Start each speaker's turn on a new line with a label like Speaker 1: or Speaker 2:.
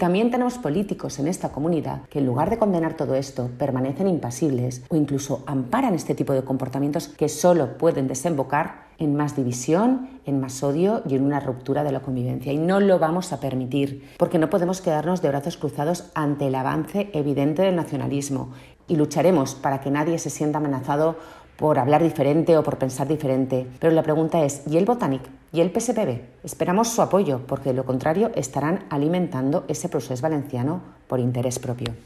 Speaker 1: También tenemos políticos en esta comunidad que en lugar de condenar todo esto permanecen impasibles o incluso amparan este tipo de comportamientos que solo pueden desembocar en más división, en más odio y en una ruptura de la convivencia. Y no lo vamos a permitir porque no podemos quedarnos de brazos cruzados ante el avance evidente del nacionalismo y lucharemos para que nadie se sienta amenazado por hablar diferente o por pensar diferente. Pero la pregunta es, ¿y el Botànic? ¿Y el PSPB? Esperamos su apoyo, porque de lo contrario estarán alimentando ese procés valenciano por interés propio.